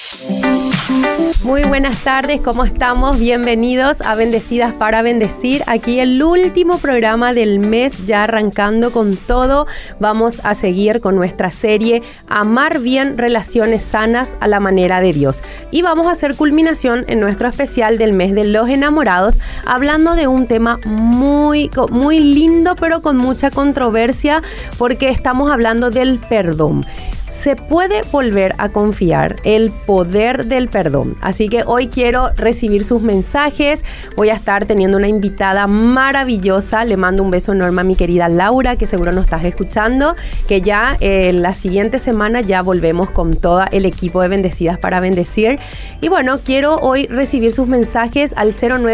Muy buenas tardes, ¿cómo estamos? Bienvenidos a Bendecidas para Bendecir. Aquí el último programa del mes, ya arrancando con todo. Vamos a seguir con nuestra serie Amar Bien, Relaciones Sanas a la Manera de Dios. Y vamos a hacer culminación en nuestro especial del mes de los enamorados, hablando de un tema muy lindo, pero con mucha controversia, porque estamos hablando del perdón. Se puede volver a confiar, el poder del perdón. Así que hoy quiero recibir sus mensajes. Voy a estar teniendo una invitada maravillosa. Le mando un beso enorme a mi querida Laura, que seguro nos estás escuchando, que ya la siguiente semana ya volvemos con todo el equipo de Bendecidas para Bendecir. Y bueno, quiero hoy recibir sus mensajes al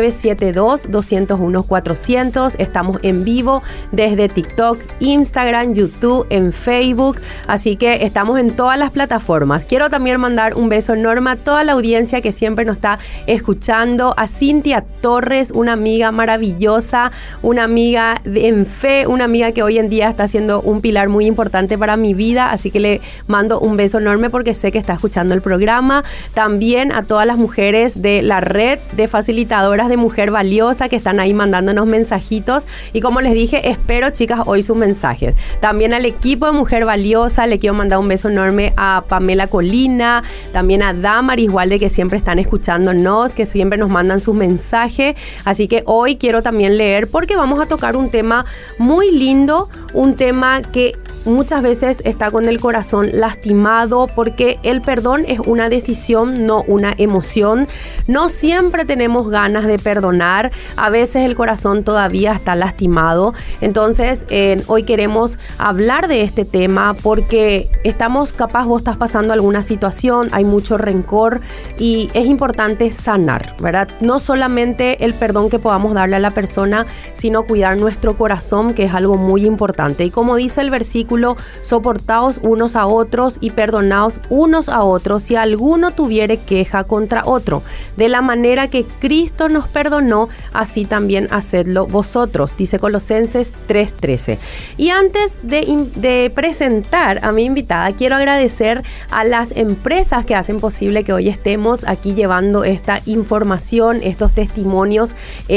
0972-201-400. Estamos en vivo desde TikTok, Instagram, YouTube, en Facebook. Así que estamos en todas las plataformas. Quiero también mandar un beso enorme a toda la audiencia que siempre nos está escuchando, a Cintia Torres, una amiga maravillosa, una amiga en fe, una amiga que hoy en día está siendo un pilar muy importante para mi vida, así que le mando un beso enorme porque sé que está escuchando el programa. También a todas las mujeres de la red de facilitadoras de Mujer Valiosa que están ahí mandándonos mensajitos, y como les dije, espero, chicas, hoy sus mensajes. También al equipo de Mujer Valiosa le quiero mandar un beso enorme a Pamela Colina, también a Damaris Walde, que siempre están escuchándonos, que siempre nos mandan sus mensajes. Así que hoy quiero también leer, porque vamos a tocar un tema muy lindo, un tema que muchas veces está con el corazón lastimado, porque el perdón es una decisión, no una emoción. No siempre tenemos ganas de perdonar, a veces el corazón todavía está lastimado. Entonces hoy queremos hablar de este tema porque capaz vos estás pasando alguna situación, hay mucho rencor y es importante sanar, ¿verdad? No solamente el perdón que podamos darle a la persona, sino cuidar nuestro corazón, que es algo muy importante. Y como dice el versículo, soportaos unos a otros y perdonaos unos a otros si alguno tuviere queja contra otro. De la manera que Cristo nos perdonó, así también hacedlo vosotros, dice Colosenses 3:13. Y antes de presentar a mi invitada, quiero agradecer a las empresas que hacen posible que hoy estemos aquí llevando esta información, estos testimonios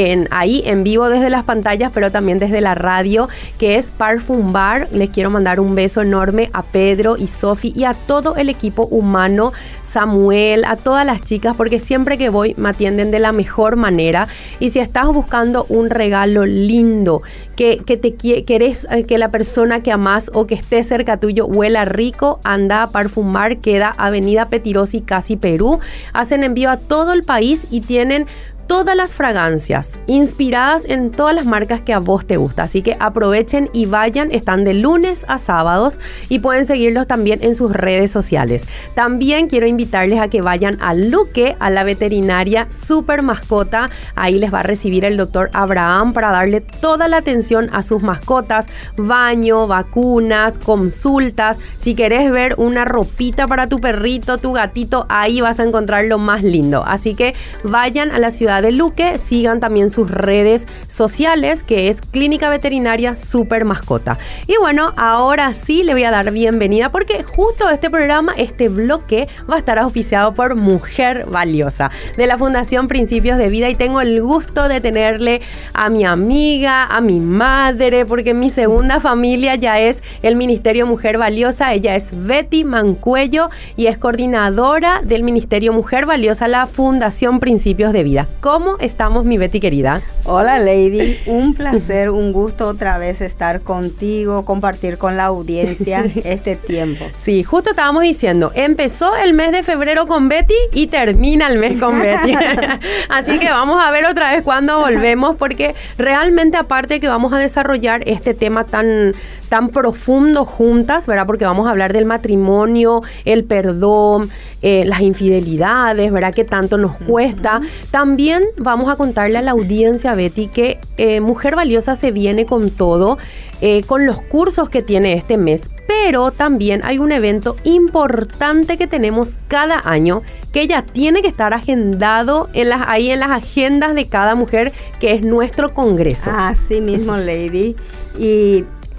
ahí en vivo desde las pantallas, pero también desde la radio, que es Parfum Bar. Les quiero mandar un beso enorme a Pedro y Sofi y a todo el equipo humano, Samuel, a todas las chicas, porque siempre que voy me atienden de la mejor manera. Y si estás buscando un regalo lindo, que querés que la persona que amás o que esté cerca tuyo huela rico, anda a Parfumar, queda Avenida Petirosi, casi Perú. Hacen envío a todo el país y tienen todas las fragancias inspiradas en todas las marcas que a vos te gusta. Así que aprovechen y vayan. Están de lunes a sábados y pueden seguirlos también en sus redes sociales. También quiero invitarles a que vayan a Luque, a la veterinaria Super Mascota. Ahí les va a recibir el doctor Abraham para darle toda la atención a sus mascotas. Baño, vacunas, consultas. Si querés ver una ropita para tu perrito, tu gatito, ahí vas a encontrar lo más lindo. Así que vayan a la ciudad de Luque, sigan también sus redes sociales, que es Clínica Veterinaria Super Mascota. Y bueno, ahora sí le voy a dar bienvenida, porque justo este programa, este bloque, va a estar auspiciado por Mujer Valiosa, de la Fundación Principios de Vida, y tengo el gusto de tenerle a mi amiga, a mi madre, porque mi segunda familia ya es el Ministerio Mujer Valiosa. Ella es Betty Mancuello y es coordinadora del Ministerio Mujer Valiosa, la Fundación Principios de Vida. ¿Cómo estamos, mi Betty querida? Hola, Lady. Un placer, un gusto otra vez estar contigo, compartir con la audiencia este tiempo. Sí, justo estábamos diciendo, empezó el mes de febrero con Betty y termina el mes con Betty. Así que vamos a ver otra vez cuándo volvemos, porque realmente, aparte que vamos a desarrollar este tema tan profundo juntas, ¿verdad? Porque vamos a hablar del matrimonio, el perdón, las infidelidades, ¿verdad? Que tanto nos cuesta. También vamos a contarle a la audiencia, Betty, que Mujer Valiosa se viene con todo, con los cursos que tiene este mes. Pero también hay un evento importante que tenemos cada año, que ya tiene que estar agendado ahí en las agendas de cada mujer, que es nuestro congreso. Así mismo, Lady. Y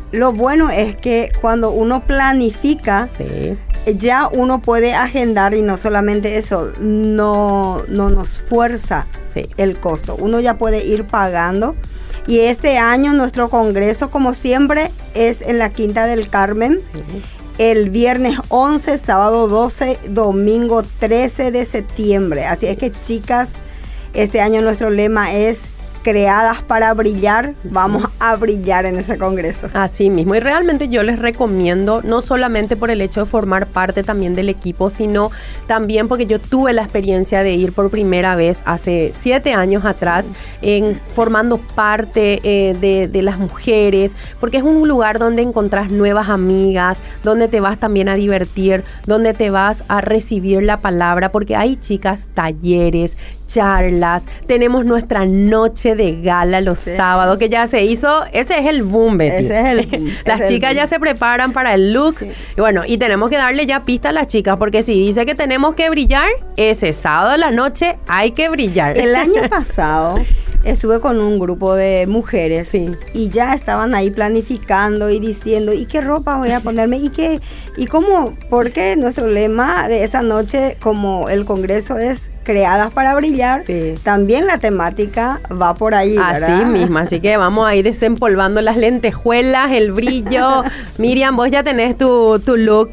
lo bueno es que cuando uno planifica, Sí. ya uno puede agendar, y no solamente eso, no nos fuerza Sí. el costo. Uno ya puede ir pagando. Y este año nuestro congreso, como siempre, es en la Quinta del Carmen. Sí. El viernes 11, sábado 12, domingo 13 de septiembre. Así es que, chicas, este año nuestro lema es creadas para brillar. Vamos a brillar en ese congreso. Así mismo, y realmente yo les recomiendo, no solamente por el hecho de formar parte también del equipo, sino también porque yo tuve la experiencia de ir por primera vez hace 7 años atrás, formando parte de las mujeres, porque es un lugar donde encontrás nuevas amigas, donde te vas también a divertir, donde te vas a recibir la palabra, porque hay, chicas, talleres, charlas, tenemos nuestra noche de gala los sábados, que ya se hizo. Ese es el boom, Betty. Ese es el boom. Las chicas ya se preparan para el look. Sí. Y bueno, y tenemos que darle ya pista a las chicas, porque si dice que tenemos que brillar, ese sábado de la noche hay que brillar. El año pasado estuve con un grupo de mujeres, Sí. y ya estaban ahí planificando y diciendo, ¿y qué ropa voy a ponerme? ¿Y cómo? Porque nuestro lema de esa noche, como el congreso es creadas para brillar, Sí. también la temática va por ahí, ¿verdad? Así mismo, así que vamos a ir desempolvando las lentejuelas, el brillo. Miriam, vos ya tenés tu look.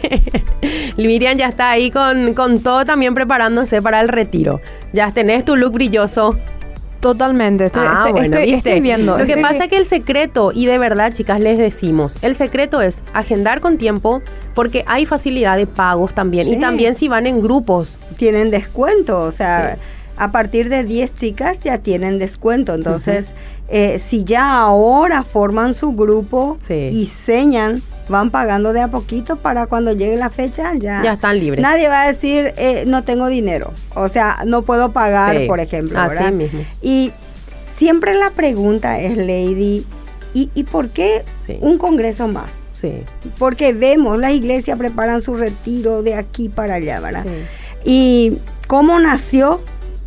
Miriam ya está ahí con todo también preparándose para el retiro. Ya tenés tu look brilloso. Totalmente, estoy viendo. Lo que pasa es que el secreto, y de verdad, chicas, les decimos, el secreto es agendar con tiempo, porque hay facilidad de pagos también, Sí. y también si van en grupos. Tienen descuento, o sea, Sí. a partir de 10 chicas ya tienen descuento. Entonces, si ya ahora forman su grupo Sí. y señan, van pagando de a poquito para cuando llegue la fecha Ya están libres. Nadie va a decir, no tengo dinero, o sea, no puedo pagar, Sí, por ejemplo, así ¿verdad? mismo. Y siempre la pregunta es, Lady, ¿y por qué Sí. un congreso más? Sí. Porque vemos, las iglesias preparan su retiro de aquí para allá, ¿verdad? Sí. Y cómo nació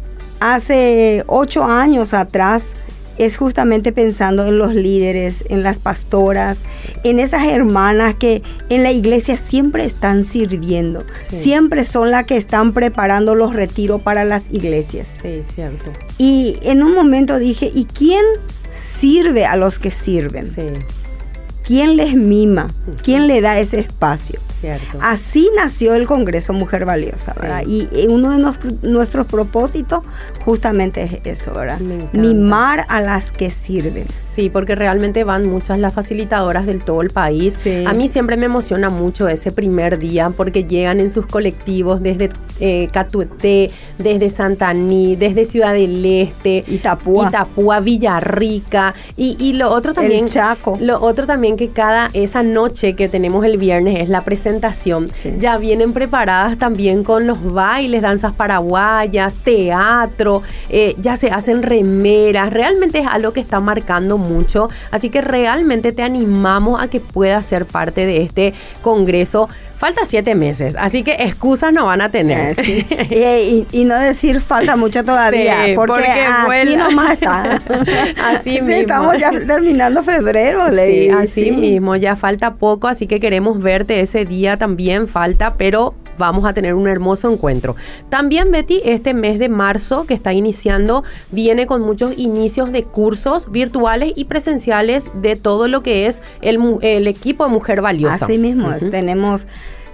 hace 8 años atrás, es justamente pensando en los líderes, en las pastoras, en esas hermanas que en la iglesia siempre están sirviendo, Sí. siempre son las que están preparando los retiros para las iglesias. Sí, cierto. Y en un momento dije, ¿y quién sirve a los que sirven? Sí, ¿Quién les mima? ¿Quién le da ese espacio? cierto. Así nació el Congreso Mujer Valiosa, ¿verdad? Sí. Y uno de nuestros propósitos justamente es eso, ¿verdad? Me encanta. Mimar a las que sirven. Sí, porque realmente van muchas las facilitadoras del todo el país. Sí. A mí siempre me emociona mucho ese primer día, porque llegan en sus colectivos desde Catuete, desde Santaní, desde Ciudad del Este, Itapúa, Villarrica, y lo otro también, El Chaco. Lo otro también, que esa noche que tenemos el viernes es la presentación. Sí. Ya vienen preparadas también con los bailes, danzas paraguayas, teatro, ya se hacen remeras. Realmente es algo que está marcando mucho, así que realmente te animamos a que puedas ser parte de este congreso. Falta 7 meses, así que excusas no van a tener. Sí. Y no decir falta mucho todavía, Sí, porque aquí vuela. nomás está. Así Sí, mismo. estamos ya terminando febrero, Lady. Sí, así Sí. mismo, ya falta poco, así que queremos verte ese día también, falta, pero vamos a tener un hermoso encuentro. También, Betty, este mes de marzo que está iniciando, viene con muchos inicios de cursos virtuales y presenciales de todo lo que es el equipo de Mujer Valiosa. Así mismo, tenemos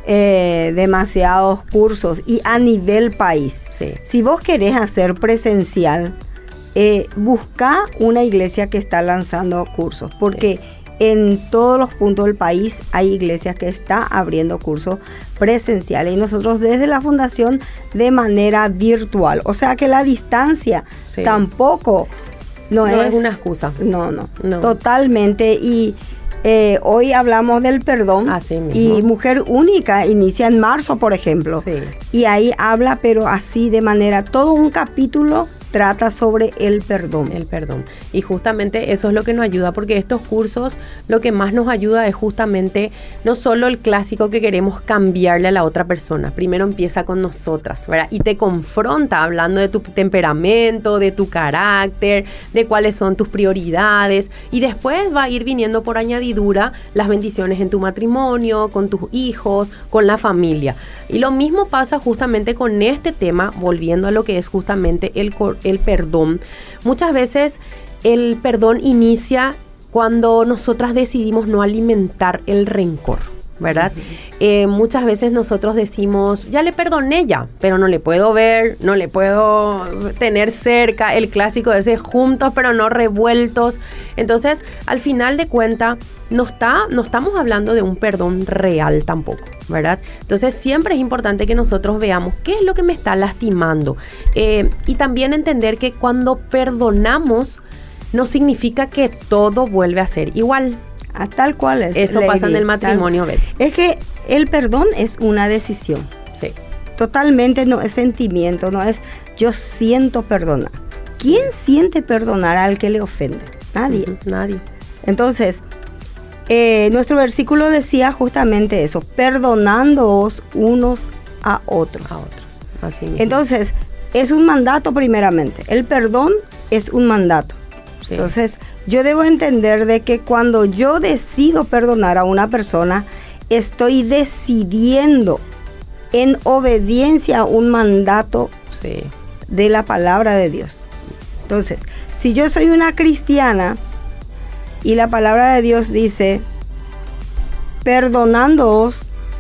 demasiados cursos y a nivel país. Sí. Si vos querés hacer presencial, busca una iglesia que está lanzando cursos, porque en todos los puntos del país hay iglesias que están abriendo cursos presenciales, y nosotros desde la fundación de manera virtual. O sea que la distancia tampoco no es una excusa. No, totalmente. Y hoy hablamos del perdón. Así mismo. Y Mujer Única inicia en marzo, por ejemplo. Sí. Y ahí habla, pero así de manera, todo un capítulo trata sobre el perdón. El perdón. Y justamente eso es lo que nos ayuda, porque estos cursos lo que más nos ayuda es justamente no solo el clásico que queremos cambiarle a la otra persona. Primero empieza con nosotras, ¿verdad? Y te confronta hablando de tu temperamento, de tu carácter, de cuáles son tus prioridades. Y después va a ir viniendo por añadidura las bendiciones en tu matrimonio, con tus hijos, con la familia. Y lo mismo pasa justamente con este tema, volviendo a lo que es justamente el perdón. Muchas veces el perdón inicia cuando nosotras decidimos no alimentar el rencor, ¿verdad? Muchas veces nosotros decimos, ya le perdoné ya, pero no le puedo ver, no le puedo tener cerca, el clásico de ese juntos pero no revueltos. Entonces, al final de cuentas, no estamos hablando de un perdón real tampoco, ¿verdad? Entonces, siempre es importante que nosotros veamos qué es lo que me está lastimando. Y también entender que cuando perdonamos, no significa que todo vuelve a ser igual. Tal cual es. Eso pasa en el matrimonio, Betty. Es que el perdón es una decisión. Sí. Totalmente no es sentimiento, no es yo siento perdonar. ¿Quién siente perdonar al que le ofende? Nadie. Nadie. Entonces, nuestro versículo decía justamente eso, perdonándoos unos a otros. Así mismo. Entonces, es un mandato primeramente. El perdón es un mandato. Sí. Entonces, yo debo entender de que cuando yo decido perdonar a una persona, estoy decidiendo en obediencia a un mandato de la palabra de Dios. Entonces, si yo soy una cristiana y la palabra de Dios dice, perdonándoos,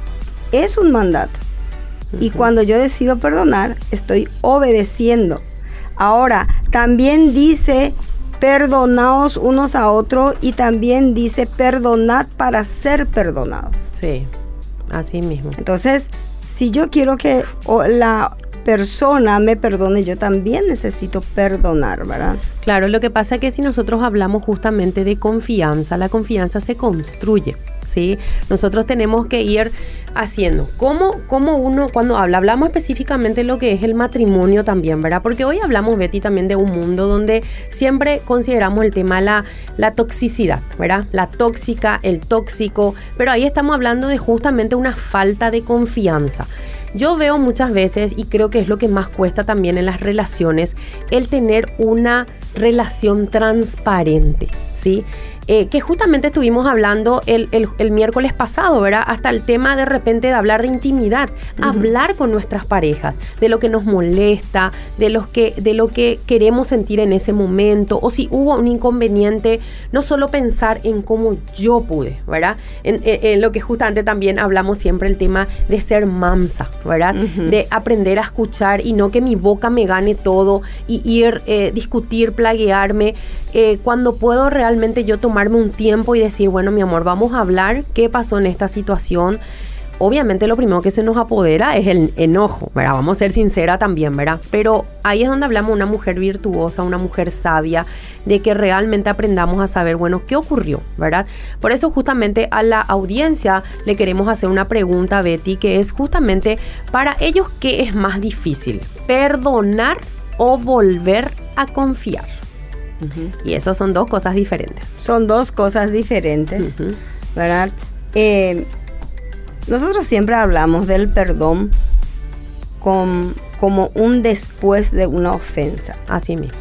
es un mandato. Y cuando yo decido perdonar, estoy obedeciendo. Ahora, también dice, perdonaos unos a otros, y también dice, perdonad para ser perdonados. Sí, así mismo. Entonces, si yo quiero que la persona me perdone, yo también necesito perdonar, ¿verdad? Claro, lo que pasa es que si nosotros hablamos justamente de confianza, la confianza se construye, ¿sí? Nosotros tenemos que ir haciendo. ¿Cómo uno, cuando hablamos específicamente de lo que es el matrimonio también, ¿verdad? Porque hoy hablamos, Betty, también de un mundo donde siempre consideramos el tema de la toxicidad, ¿verdad? La tóxica, el tóxico, pero ahí estamos hablando de justamente una falta de confianza. Yo veo muchas veces, y creo que es lo que más cuesta también en las relaciones, el tener una relación transparente, ¿sí? Que justamente estuvimos hablando el miércoles pasado, ¿verdad? Hasta el tema de repente de hablar de intimidad, hablar con nuestras parejas, de lo que nos molesta, de lo que queremos sentir en ese momento, o si hubo un inconveniente, no solo pensar en cómo yo pude, ¿verdad? En lo que justamente también hablamos siempre, el tema de ser mansa, ¿verdad? De aprender a escuchar y no que mi boca me gane todo y ir, discutir, plaguearme, cuando puedo realmente yo tomarme un tiempo y decir, bueno, mi amor, vamos a hablar qué pasó en esta situación. Obviamente lo primero que se nos apodera es el enojo, ¿verdad? Vamos a ser sinceras también, ¿verdad? Pero ahí es donde hablamos de una mujer virtuosa, una mujer sabia, de que realmente aprendamos a saber, bueno, ¿qué ocurrió?, ¿verdad? Por eso justamente a la audiencia le queremos hacer una pregunta, Betty, que es justamente para ellos, ¿qué es más difícil? ¿Perdonar o volver a confiar? Y eso son dos cosas diferentes. Son dos cosas diferentes, ¿verdad? Nosotros siempre hablamos del perdón como un después de una ofensa. Así mismo.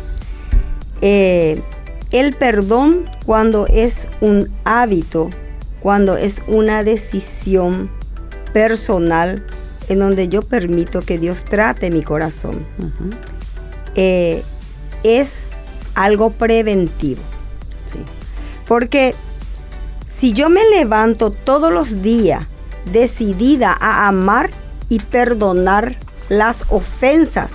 El perdón, cuando es un hábito, cuando es una decisión personal en donde yo permito que Dios trate mi corazón, es algo preventivo. Sí. Porque si yo me levanto todos los días decidida a amar y perdonar las ofensas,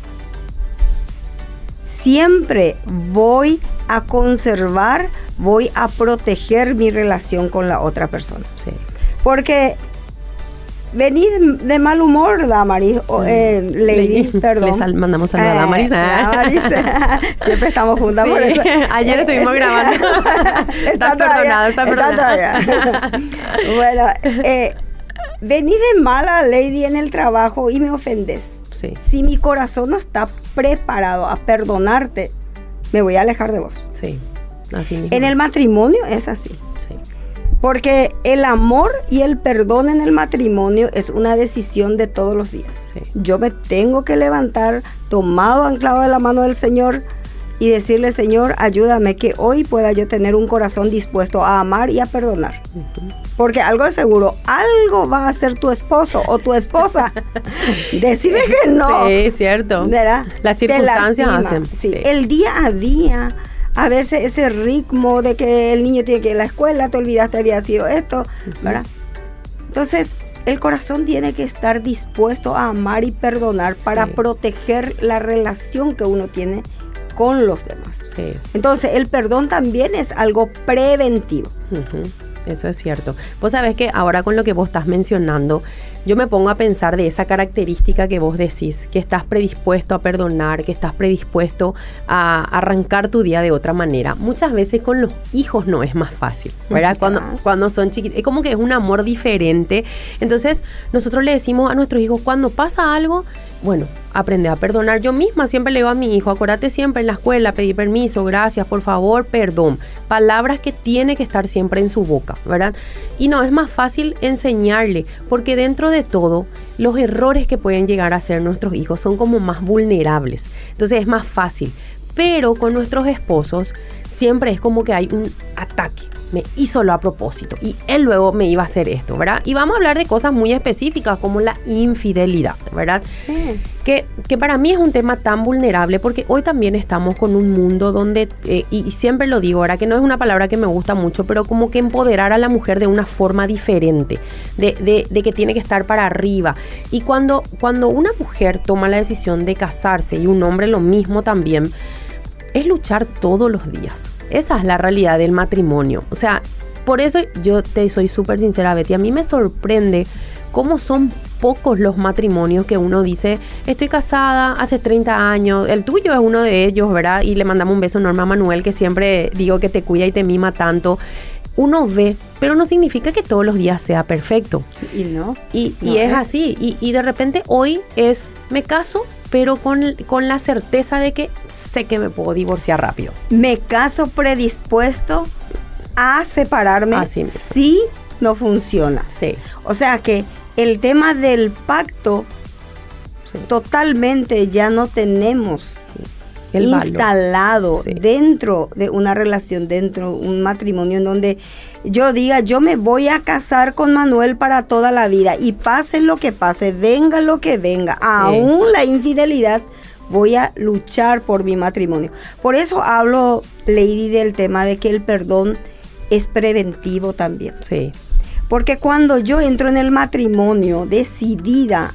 siempre voy a conservar, voy a proteger mi relación con la otra persona. Sí. Porque venís de mal humor, Damaris, Lady, perdón. Le mandamos saludar a Damaris. Damaris, siempre estamos juntas, sí, por eso. Ayer estuvimos grabando. Estás perdonada. Bueno, venís de mala, Lady, en el trabajo y me ofendes. Sí. Si mi corazón no está preparado a perdonarte, me voy a alejar de vos. Sí, así mismo. En el matrimonio es así. Sí. Porque el amor y el perdón en el matrimonio es una decisión de todos los días. Sí. Yo me tengo que levantar tomado, anclado de la mano del Señor y decirle, Señor, ayúdame que hoy pueda yo tener un corazón dispuesto a amar y a perdonar. Porque algo es seguro, algo va a hacer tu esposo o tu esposa. Decime que no. Sí, cierto. ¿Verdad? Las circunstancias hacen. Sí. El día a día, a veces ese ritmo de que el niño tiene que ir a la escuela, te olvidaste había sido esto, ¿verdad? Entonces, el corazón tiene que estar dispuesto a amar y perdonar para proteger la relación que uno tiene con los demás. Sí. Entonces, el perdón también es algo preventivo. Eso es cierto. Vos sabés que ahora con lo que vos estás mencionando, yo me pongo a pensar de esa característica que vos decís, que estás predispuesto a perdonar, que estás predispuesto a arrancar tu día de otra manera. Muchas veces con los hijos no es más fácil, ¿verdad? Cuando son chiquitos, es como que es un amor diferente. Entonces, nosotros le decimos a nuestros hijos, cuando pasa algo, bueno, aprende a perdonar. Yo misma siempre le digo a mi hijo, acuérdate siempre en la escuela, pedir permiso, gracias, por favor, perdón. Palabras que tiene que estar siempre en su boca, ¿verdad? Y no, es más fácil enseñarle, porque dentro de todo, los errores que pueden llegar a ser nuestros hijos son como más vulnerables. Entonces es más fácil. Pero con nuestros esposos, siempre es como que hay un ataque. Me hizo lo a propósito y él luego me iba a hacer esto, ¿verdad? Y vamos a hablar de cosas muy específicas como la infidelidad, ¿verdad? Sí. Que para mí es un tema tan vulnerable porque hoy también estamos con un mundo donde, y siempre lo digo ahora, que no es una palabra que me gusta mucho, pero como que empoderar a la mujer de una forma diferente, de que tiene que estar para arriba. Y cuando una mujer toma la decisión de casarse y un hombre lo mismo también, es luchar todos los días. Esa es la realidad del matrimonio. O sea, por eso yo te soy súper sincera, Betty. A mí me sorprende cómo son pocos los matrimonios que uno dice, estoy casada hace 30 años, el tuyo es uno de ellos, ¿verdad? Y le mandamos un beso enorme a Manuel, que siempre digo que te cuida y te mima tanto. Uno ve, pero no significa que todos los días sea perfecto. Y no. Y es así. Y de repente hoy me caso, pero con la certeza de que sé que me puedo divorciar rápido. Me caso predispuesto a separarme Así. si no funciona. Sí. O sea que el tema del pacto, totalmente ya no tenemos el instalado dentro de una relación, dentro de un matrimonio en donde yo diga, yo me voy a casar con Manuel para toda la vida y pase lo que pase, venga lo que venga, aún la infidelidad, voy a luchar por mi matrimonio. Por eso hablo, Lady, del tema de que el perdón es preventivo también. Sí. Porque cuando yo entro en el matrimonio decidida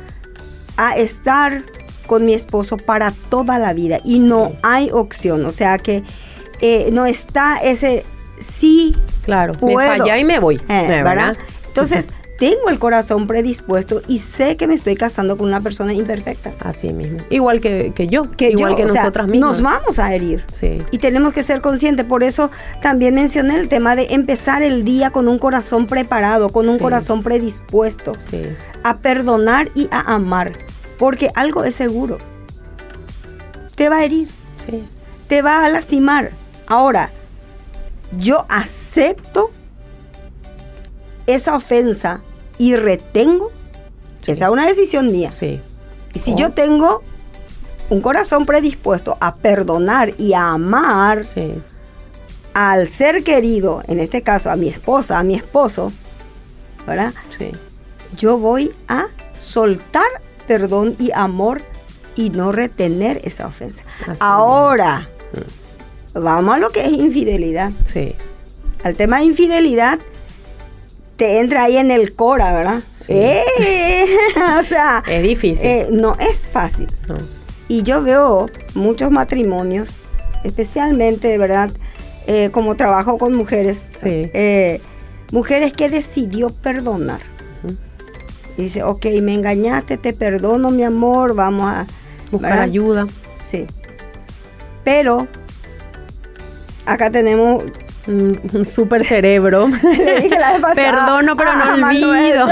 a estar con mi esposo para toda la vida y no hay opción, o sea que no está ese sí, claro, puedo, me falla y me voy, ¿verdad? Entonces tengo el corazón predispuesto y sé que me estoy casando con una persona imperfecta. Así mismo, igual que yo, igual que nosotras mismas. Nos vamos a herir, sí. Y tenemos que ser conscientes. Por eso también mencioné el tema de empezar el día con un corazón preparado, con un corazón predispuesto a perdonar y a amar. Porque algo es seguro, te va a herir, te va a lastimar. Ahora, yo acepto esa ofensa y retengo, esa es una decisión mía. Y si yo tengo un corazón predispuesto a perdonar y a amar al ser querido, en este caso a mi esposa, a mi esposo, ¿verdad? Yo voy a soltar perdón y amor y no retener esa ofensa. Ahora, vamos a lo que es infidelidad. Al tema de infidelidad, te entra ahí en el cora, ¿verdad? O sea, es difícil. No es fácil. No. Y yo veo muchos matrimonios, especialmente, ¿verdad? Como trabajo con mujeres, mujeres que decidió perdonar. Y dice, ok, me engañaste, te perdono, mi amor, vamos a buscar ayuda. Pero acá tenemos Un super cerebro. Le dije la vez pasada, perdono, pero no olvido.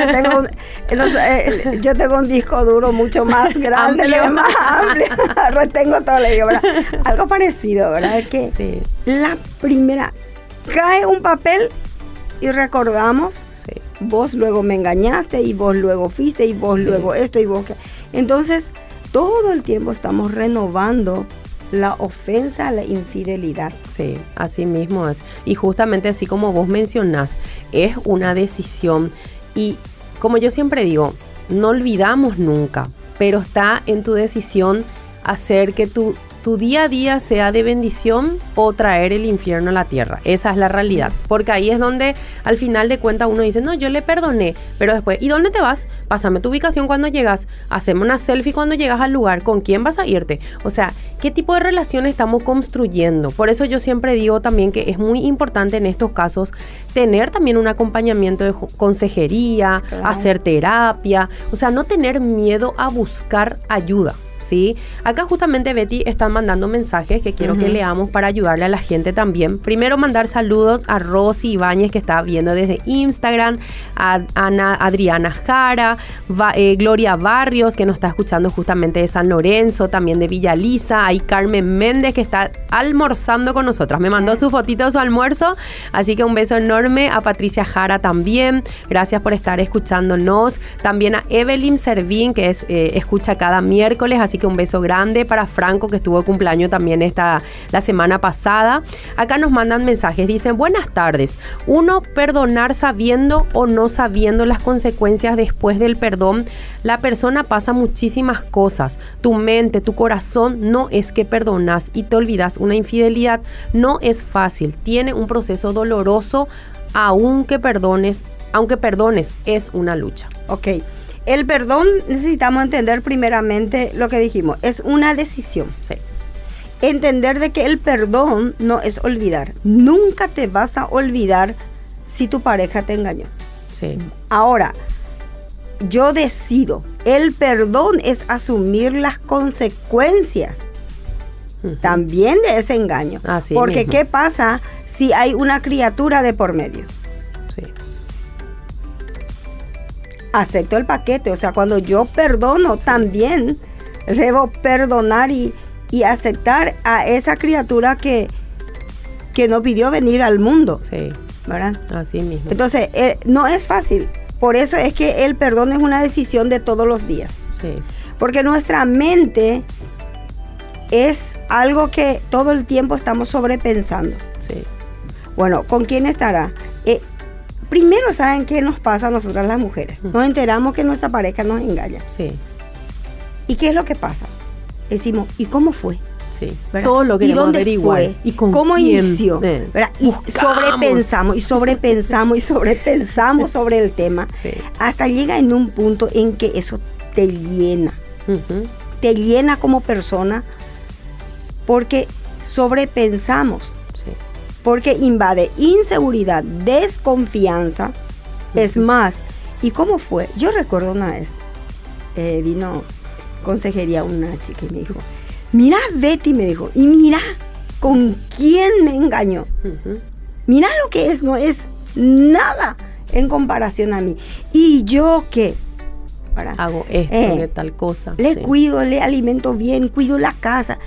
Yo tengo un disco duro mucho más grande, más amplio. Retengo todo, le digo, ¿verdad? Algo parecido, ¿verdad? Es que sí. La primera, cae un papel y recordamos, sí. Vos luego me engañaste y vos luego fuiste y vos sí. Luego esto y vos... Entonces, todo el tiempo estamos renovando la ofensa, la infidelidad. Sí, así mismo es. Y justamente así como vos mencionás, es una decisión. Y como yo siempre digo, no olvidamos nunca, pero está en tu decisión hacer que tu día a día sea de bendición o traer el infierno a la tierra. Esa es la realidad. Porque ahí es donde al final de cuentas uno dice, no, yo le perdoné, pero después, ¿y dónde te vas? Pásame tu ubicación cuando llegas, haceme una selfie cuando llegas al lugar, ¿con quién vas a irte? O sea, ¿qué tipo de relación estamos construyendo? Por eso yo siempre digo también que es muy importante en estos casos tener también un acompañamiento de consejería, claro. Hacer terapia, o sea, no tener miedo a buscar ayuda. ¿Sí? Acá justamente Betty están mandando mensajes que quiero que leamos para ayudarle a la gente también. Primero mandar saludos a Rosy Ibáñez, que está viendo desde Instagram, a Adriana Jara, Gloria Barrios, que nos está escuchando justamente de San Lorenzo, también de Villa Lisa, hay Carmen Méndez, que está almorzando con nosotras, me mandó su fotito de su almuerzo, así que un beso enorme a Patricia Jara también, gracias por estar escuchándonos, también a Evelyn Servín, que escucha cada miércoles, así que un beso grande para Franco, que estuvo de cumpleaños también la semana pasada. Acá nos mandan mensajes, dicen, buenas tardes. 1, perdonar sabiendo o no sabiendo las consecuencias después del perdón. La persona pasa muchísimas cosas. Tu mente, tu corazón, no es que perdonas y te olvidas. Una infidelidad no es fácil. Tiene un proceso doloroso, aunque perdones, es una lucha. Ok. El perdón, necesitamos entender primeramente lo que dijimos, es una decisión. Sí. Entender de que el perdón no es olvidar. Nunca te vas a olvidar si tu pareja te engañó. Sí. Ahora, yo decido, el perdón es asumir las consecuencias también de ese engaño. Así porque mismo. ¿Qué pasa si hay una criatura de por medio? Sí. Acepto el paquete, o sea, cuando yo perdono también debo perdonar y aceptar a esa criatura que no pidió venir al mundo. Sí, ¿verdad? Así mismo. Entonces, no es fácil, por eso es que el perdón es una decisión de todos los días. Sí. Porque nuestra mente es algo que todo el tiempo estamos sobrepensando. Sí. Bueno, ¿con quién estará? Primero, ¿saben qué nos pasa a nosotras las mujeres? Nos enteramos que nuestra pareja nos engaña. Sí. ¿Y qué es lo que pasa? Decimos, ¿y cómo fue? Sí. ¿Verdad? Todo lo que ¿Y dónde averiguar. fue? ¿Y con cómo quién? inició? ¿Verdad? Y sobrepensamos sobre el tema. Sí. Hasta llega en un punto en que eso te llena. Te llena como persona porque sobrepensamos. Porque invade inseguridad, desconfianza. Es más, ¿y cómo fue? Yo recuerdo una vez, vino consejería una chica y me dijo, mira Betty, me dijo, y mira con quién me engañó. Mira lo que es, no es nada en comparación a mí. Y yo qué, hago esto, de tal cosa. Le cuido, le alimento bien, cuido la casa.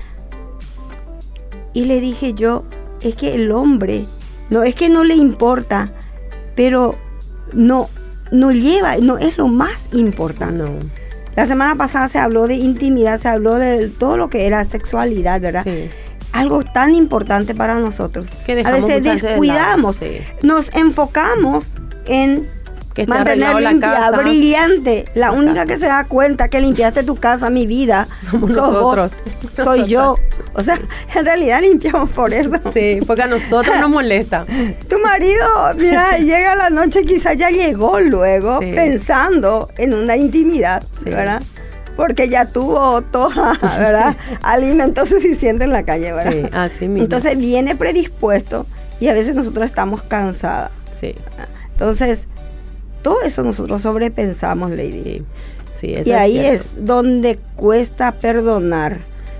Y le dije yo, es que el hombre, no es que no le importa, pero no lleva, no es lo más importante. No. La semana pasada se habló de intimidad, se habló de todo lo que era sexualidad, ¿verdad? Sí. Algo tan importante para nosotros. Que a veces descuidamos, nos enfocamos en mantener limpia, brillante. La única que se da cuenta que limpiaste tu casa, mi vida, somos nosotros. Soy yo. O sea, en realidad limpiamos por eso. Sí, porque a nosotros nos molesta. Tu marido, mira, llega a la noche, quizás ya llegó luego, pensando en una intimidad, ¿verdad? Porque ya tuvo toda, ¿verdad? Alimento suficiente en la calle, ¿verdad? Sí, así mismo. Entonces viene predispuesto y a veces nosotros estamos cansadas. Sí. Entonces, todo eso nosotros sobrepensamos, Lady. Sí, eso y ahí cierto. es donde cuesta perdonar.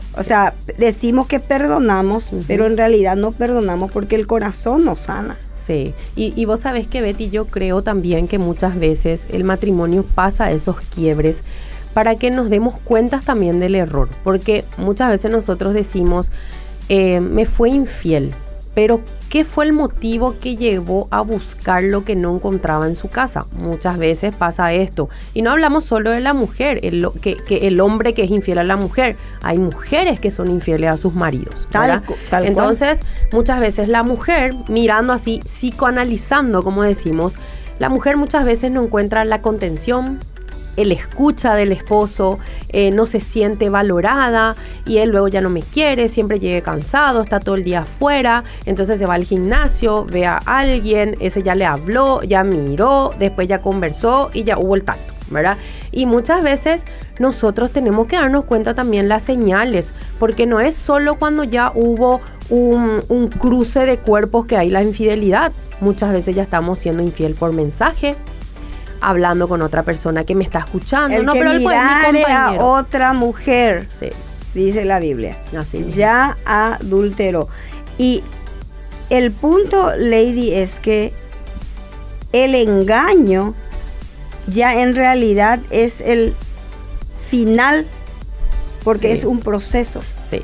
O sea, decimos que perdonamos, pero en realidad no perdonamos porque el corazón nos sana. Sí, y vos sabés que, Betty, yo creo también que muchas veces el matrimonio pasa esos quiebres para que nos demos cuenta también del error, porque muchas veces nosotros decimos, me fue infiel, pero ¿qué fue el motivo que llevó a buscar lo que no encontraba en su casa? Muchas veces pasa esto, y no hablamos solo de la mujer, que el hombre que es infiel a la mujer, hay mujeres que son infieles a sus maridos, ¿verdad? Tal Entonces, muchas veces la mujer, mirando así, psicoanalizando, como decimos, la mujer muchas veces no encuentra la contención, él escucha del esposo, no se siente valorada y él luego ya no me quiere, siempre llegue cansado, está todo el día afuera, entonces se va al gimnasio, ve a alguien, ese ya le habló, ya miró, después ya conversó y ya hubo el tacto, ¿verdad? Y muchas veces nosotros tenemos que darnos cuenta también las señales, porque no es solo cuando ya hubo un cruce de cuerpos que hay la infidelidad, muchas veces ya estamos siendo infiel por mensaje, hablando con otra persona que me está escuchando. El no, que pero él puede ser mi compañero. A otra mujer, sí, dice la Biblia, así ya adulteró. Y el punto, Lady, es que el engaño ya en realidad es el final, porque sí, es un proceso. Sí.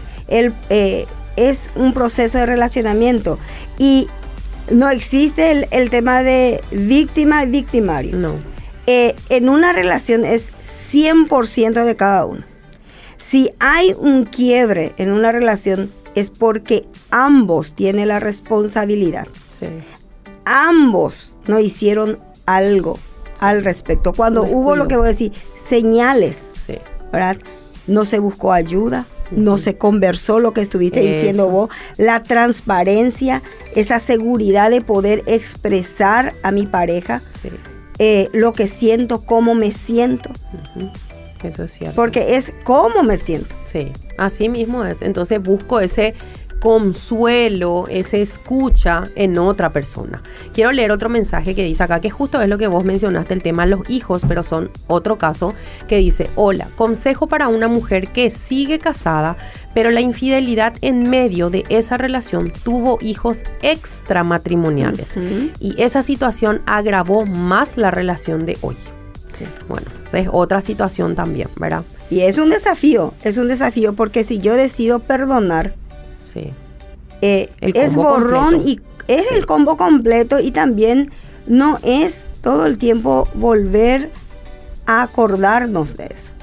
Es un proceso de relacionamiento y no existe el tema de víctima y victimario. No. En una relación es 100% de cada uno. Si hay un quiebre en una relación es porque ambos tienen la responsabilidad. Sí. Ambos no hicieron algo al respecto. Cuando hubo lo que voy a decir, señales, sí, ¿verdad? No se buscó ayuda. No se conversó lo que estuviste diciendo vos, la transparencia, esa seguridad de poder expresar a mi pareja, sí, lo que siento, cómo me siento. Eso es cierto. Porque es cómo me siento. Sí, así mismo es. Entonces busco ese consuelo, ese escucha en otra persona. Quiero leer otro mensaje que dice acá, que justo es lo que vos mencionaste, el tema de los hijos, pero son otro caso, que dice: hola, consejo para una mujer que sigue casada, pero la infidelidad en medio de esa relación tuvo hijos extramatrimoniales. Y esa situación agravó más la relación de hoy. Sí. Bueno, esa es otra situación también, ¿verdad? Y es un desafío porque si yo decido perdonar, sí, es borrón completo. Y es sí, el combo completo, y también no es todo el tiempo volver a acordarnos de eso.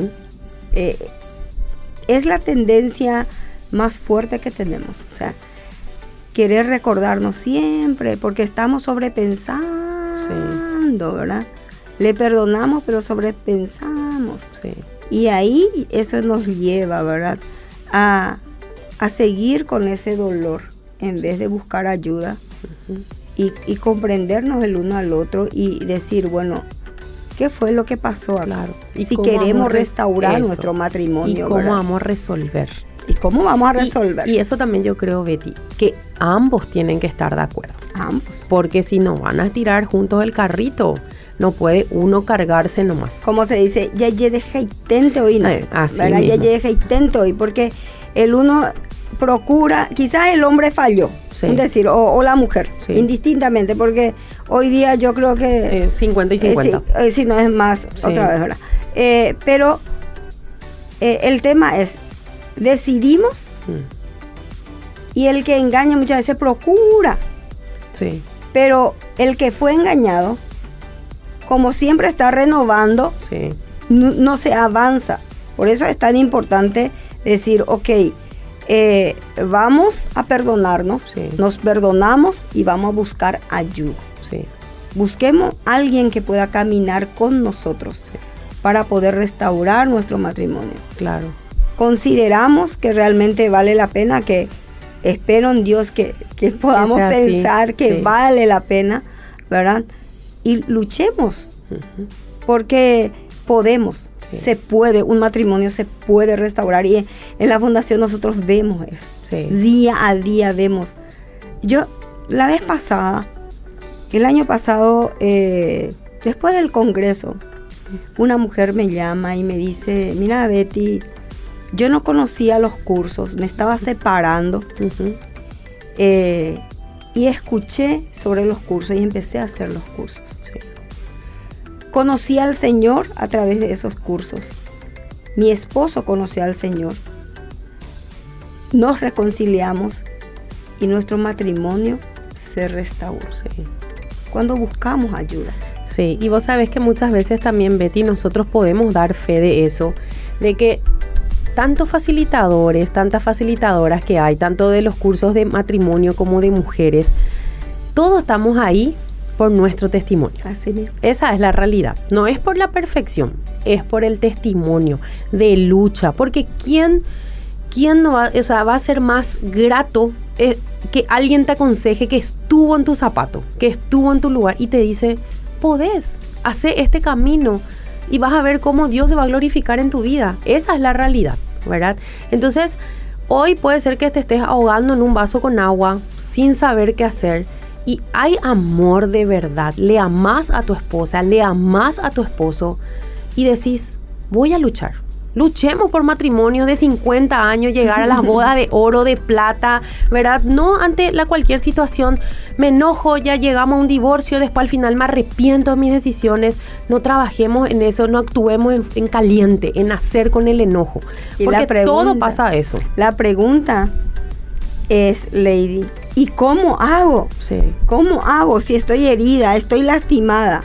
Es la tendencia más fuerte que tenemos, o sea, querer recordarnos siempre porque estamos sobrepensando, sí, ¿verdad? Le perdonamos pero sobrepensamos, sí, y ahí eso nos lleva, ¿verdad?, a seguir con ese dolor en vez de buscar ayuda y comprendernos el uno al otro y decir, bueno, ¿qué fue lo que pasó acá? Claro. Y si queremos restaurar nuestro matrimonio, ¿y cómo ¿verdad? vamos a resolver? ¿Y cómo vamos a resolver? Y eso también yo creo, Betty, que ambos tienen que estar de acuerdo. Ambos. Porque si no, van a tirar juntos el carrito. No puede uno cargarse nomás. Como se dice, ya deja intento hoy, ¿no? Así ¿verdad? mismo. Ya deja intento hoy, porque el uno procura, quizás el hombre falló, sí, es decir, o la mujer, sí, indistintamente, porque hoy día yo creo que 50 y 50. Si no es más, sí, otra vez, ¿verdad? Pero el tema es, decidimos, y el que engaña muchas veces procura, sí, pero el que fue engañado, como siempre está renovando, sí, no se avanza. Por eso es tan importante decir, ok, vamos a perdonarnos, sí, nos perdonamos y vamos a buscar ayuda. Sí. Busquemos a alguien que pueda caminar con nosotros, sí, para poder restaurar nuestro matrimonio. Claro. Consideramos que realmente vale la pena, que espero en Dios que podamos pensar que sí, vale la pena, ¿verdad? Y luchemos, porque podemos, sí, se puede, un matrimonio se puede restaurar, y en la fundación nosotros vemos eso, sí, día a día vemos. Yo la vez pasada, el año pasado, después del congreso, una mujer me llama y me dice: mira, Betty, yo no conocía los cursos, me estaba separando. Y escuché sobre los cursos y empecé a hacer los cursos. Sí. Conocí al Señor a través de esos cursos. Mi esposo conoció al Señor. Nos reconciliamos y nuestro matrimonio se restauró. Sí. Cuando buscamos ayuda. Sí, y vos sabés que muchas veces también, Betty, nosotros podemos dar fe de eso, de que tantos facilitadores, tantas facilitadoras que hay, tanto de los cursos de matrimonio como de mujeres, todos estamos ahí por nuestro testimonio. Así mismo. Esa es la realidad. No es por la perfección, es por el testimonio de lucha. Porque ¿quién no va, o sea, va a ser más grato que alguien te aconseje que estuvo en tu zapato, que estuvo en tu lugar y te dice, podés, hacer este camino y vas a ver cómo Dios se va a glorificar en tu vida. Esa es la realidad, ¿verdad? Entonces, hoy puede ser que te estés ahogando en un vaso con agua sin saber qué hacer y hay amor de verdad. Le amás a tu esposa, le amás a tu esposo y decís, voy a luchar. Luchemos por matrimonio de 50 años, llegar a las bodas de oro, de plata, ¿verdad? No ante cualquier situación, me enojo, ya llegamos a un divorcio, después al final me arrepiento de mis decisiones. No trabajemos en eso, no actuemos en caliente, en hacer con el enojo. Porque todo pasa eso. La pregunta es, Lady, ¿y cómo hago? Sí. ¿Cómo hago si estoy herida, estoy lastimada?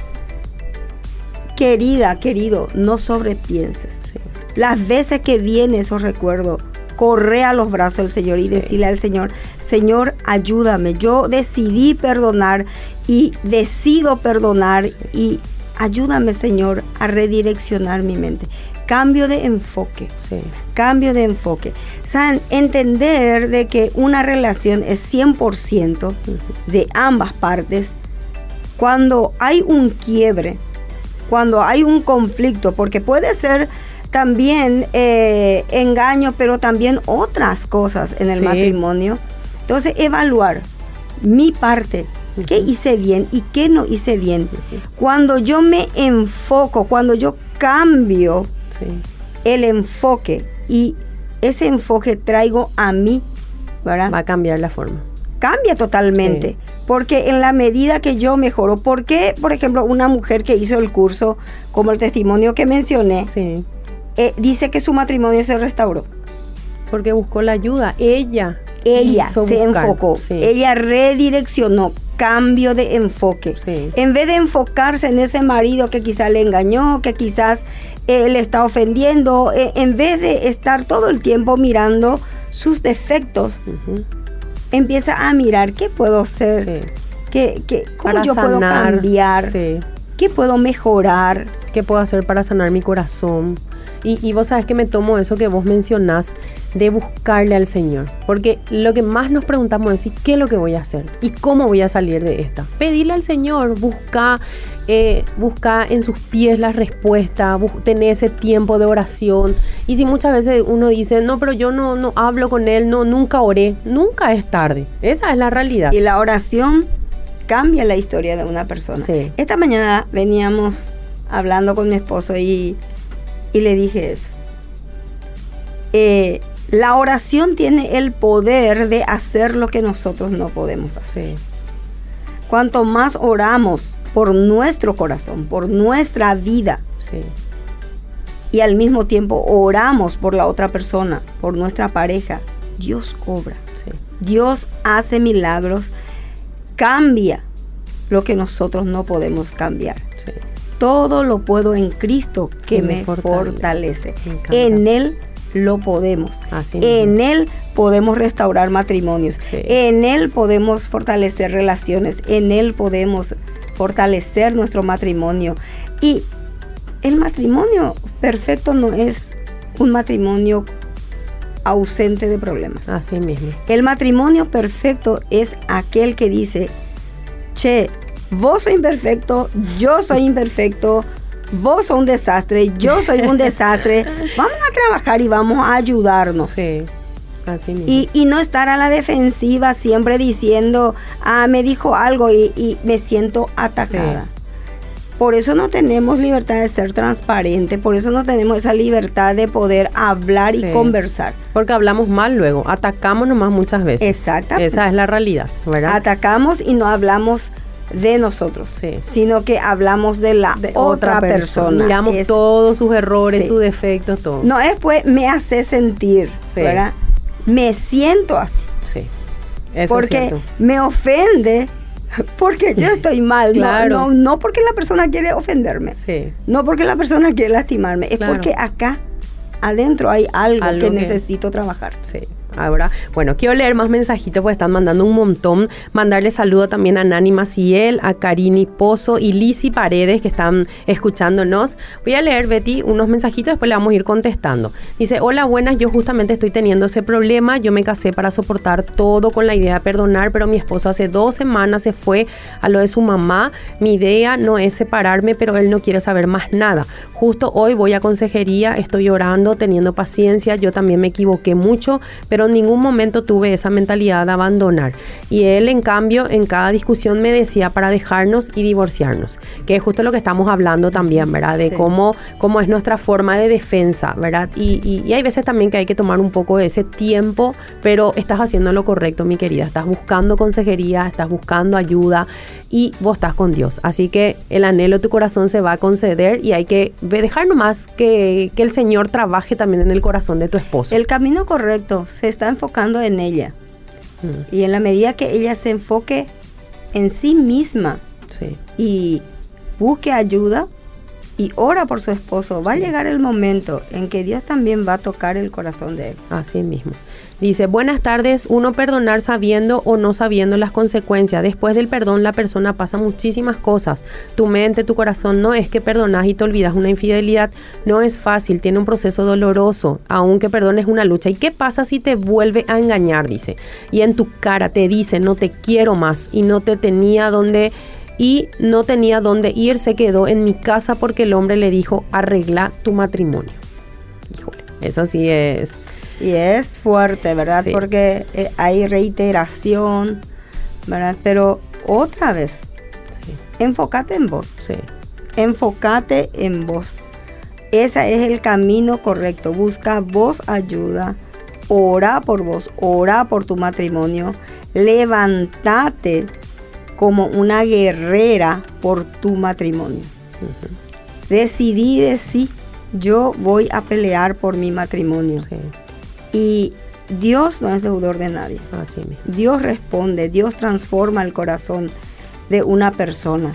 Querida, querido, no sobrepienses. Sí. Las veces que viene esos recuerdos, corre a los brazos del Señor y decirle al Señor, Señor, ayúdame. Yo decidí perdonar y decido perdonar y ayúdame, Señor, a redireccionar mi mente. Cambio de enfoque. Sí. Cambio de enfoque. ¿Saben? Entender de que una relación es 100% de ambas partes. Cuando hay un quiebre, cuando hay un conflicto, porque puede ser también engaño, pero también otras cosas en el matrimonio. Entonces, evaluar mi parte, qué hice bien y qué no hice bien. Cuando yo me enfoco, cuando yo cambio el enfoque y ese enfoque traigo a mí, ¿verdad? Va a cambiar la forma. Cambia totalmente. Sí. Porque en la medida que yo mejoro, ¿por qué, por ejemplo, una mujer que hizo el curso, como el testimonio que mencioné, dice que su matrimonio se restauró? Porque buscó la ayuda. Ella se enfocó. Sí. Ella redireccionó, cambio de enfoque. Sí. En vez de enfocarse en ese marido que quizás le engañó, que quizás le está ofendiendo, en vez de estar todo el tiempo mirando sus defectos, empieza a mirar qué puedo hacer, cómo yo puedo cambiar, qué puedo mejorar, qué puedo hacer para sanar mi corazón. Y vos sabés que me tomo eso que vos mencionás de buscarle al Señor, porque lo que más nos preguntamos es ¿qué es lo que voy a hacer? ¿Y cómo voy a salir de esta? Pedirle al Señor, busca en sus pies la respuesta, tener ese tiempo de oración. Y si muchas veces uno dice, no, pero yo no hablo con Él, nunca oré, nunca es tarde. Esa es la realidad. Y la oración cambia la historia de una persona. Sí. Esta mañana veníamos hablando con mi esposo y le dije eso. La oración tiene el poder de hacer lo que nosotros no podemos hacer. Sí. Cuanto más oramos por nuestro corazón, por nuestra vida, y al mismo tiempo oramos por la otra persona, por nuestra pareja, Dios obra. Dios hace milagros, cambia lo que nosotros no podemos cambiar. Todo lo puedo en Cristo que me fortalece. En Él lo podemos. En Él podemos restaurar matrimonios. En Él podemos fortalecer relaciones. En Él podemos fortalecer nuestro matrimonio. Y el matrimonio perfecto no es un matrimonio ausente de problemas. Así mismo. El matrimonio perfecto es aquel que dice, che, vos sos imperfecto, yo soy imperfecto, vos sos un desastre, yo soy un desastre, vamos a trabajar y vamos a ayudarnos. Sí, así mismo. Y no estar a la defensiva siempre diciendo, me dijo algo y me siento atacada. por eso no tenemos libertad de ser transparente, por eso no tenemos esa libertad de poder hablar y conversar. Porque hablamos mal luego, atacamos nomás muchas veces. Exactamente. Esa es la realidad, ¿verdad? Atacamos y no hablamos de nosotros, sino que hablamos de otra persona. Miramos todos sus errores, sus defectos, todo. No es pues me hace sentir, ¿verdad? Me siento así. Sí, eso porque es cierto. Me ofende porque yo estoy mal. Claro. No porque la persona quiere ofenderme. No porque la persona quiere lastimarme. Es porque acá adentro hay algo que necesito trabajar. Sí. Ahora, bueno, quiero leer más mensajitos porque están mandando un montón. Mandarle saludo también a Nani Maciel, a Karini Pozo y Lizzy Paredes que están escuchándonos. Voy a leer, Betty, unos mensajitos, después le vamos a ir contestando. Dice, hola, buenas, yo justamente estoy teniendo ese problema. Yo me casé para soportar todo con la idea de perdonar, pero mi esposo hace 2 semanas se fue a lo de su mamá. Mi idea no es separarme, pero él no quiere saber más nada. Justo hoy voy a consejería, estoy orando, teniendo paciencia. Yo también me equivoqué mucho, pero en ningún momento tuve esa mentalidad de abandonar. Y él, en cambio, en cada discusión me decía para dejarnos y divorciarnos, que es justo lo que estamos hablando también, ¿verdad? De cómo es nuestra forma de defensa, ¿verdad? Y hay veces también que hay que tomar un poco de ese tiempo, pero estás haciendo lo correcto, mi querida. Estás buscando consejería, estás buscando ayuda y vos estás con Dios. Así que el anhelo de tu corazón se va a conceder y hay que dejar nomás que el Señor trabaje también en el corazón de tu esposo. El camino correcto se está enfocando en ella. Y en la medida que ella se enfoque en sí misma y busque ayuda y ora por su esposo, va a llegar el momento en que Dios también va a tocar el corazón de él. Así mismo. Dice, buenas tardes, uno perdonar sabiendo o no sabiendo las consecuencias. Después del perdón la persona pasa muchísimas cosas. Tu mente, tu corazón, no es que perdonas y te olvidas una infidelidad. No es fácil, tiene un proceso doloroso. Aunque perdones una lucha. ¿Y qué pasa si te vuelve a engañar? Dice. Y en tu cara te dice, no te quiero más y no tenía dónde ir, se quedó en mi casa porque el hombre le dijo, arregla tu matrimonio. Híjole, eso sí es... Y es fuerte, ¿verdad? Porque hay reiteración, ¿verdad? Pero otra vez, enfócate en vos. Enfócate en vos. Ese es el camino correcto. Busca vos ayuda. Ora por vos. Ora por tu matrimonio. Levántate como una guerrera por tu matrimonio. Decidí de sí, yo voy a pelear por mi matrimonio. Y Dios no es deudor de nadie. Así mismo. Dios responde, Dios transforma el corazón de una persona.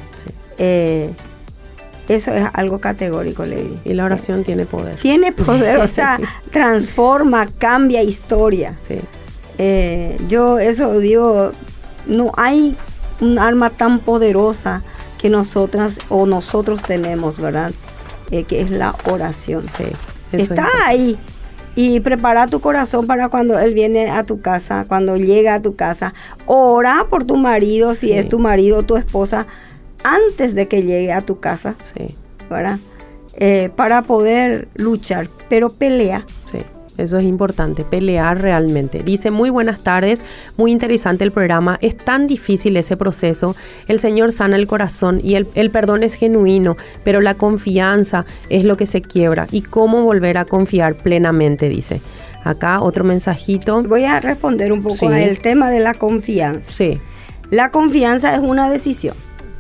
Eso es algo categórico, Levi. Y la oración tiene poder. Tiene poder, o sea, transforma, cambia historia. Yo eso digo, no hay un arma tan poderosa que nosotros tenemos, ¿verdad? Que es la oración. Está ahí. Y prepara tu corazón para cuando él viene a tu casa, cuando llega a tu casa. Ora por tu marido, si es tu marido o tu esposa, antes de que llegue a tu casa, ¿verdad? Para poder luchar, pero pelea. Eso es importante, pelear realmente. Dice, muy buenas tardes, muy interesante el programa. Es tan difícil ese proceso. El Señor sana el corazón y el perdón es genuino, pero la confianza es lo que se quiebra. ¿Y cómo volver a confiar plenamente? Dice. Acá otro mensajito. Voy a responder un poco al tema de la confianza. La confianza es una decisión.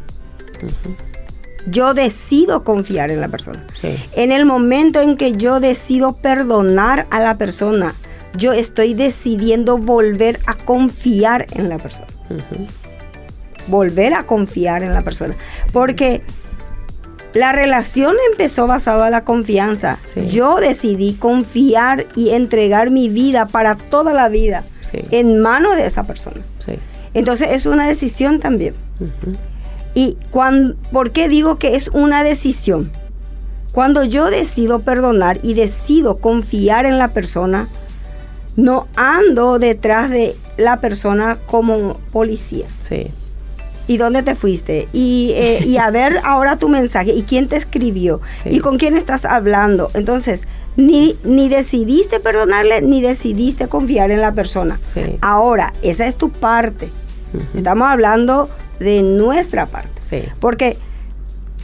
Yo decido confiar en la persona. En el momento en que yo decido perdonar a la persona, yo estoy decidiendo volver a confiar en la persona. Volver a confiar en la persona. Porque la relación empezó basada en la confianza. Yo decidí confiar y entregar mi vida para toda la vida en manos de esa persona. Entonces es una decisión también. Y ¿por qué digo que es una decisión? Cuando yo decido perdonar y decido confiar en la persona, no ando detrás de la persona como policía. ¿Y dónde te fuiste? Y a ver ahora tu mensaje. ¿Y quién te escribió? ¿Y con quién estás hablando? Entonces, ni decidiste perdonarle, ni decidiste confiar en la persona. Ahora, esa es tu parte. Estamos hablando de nuestra parte. Porque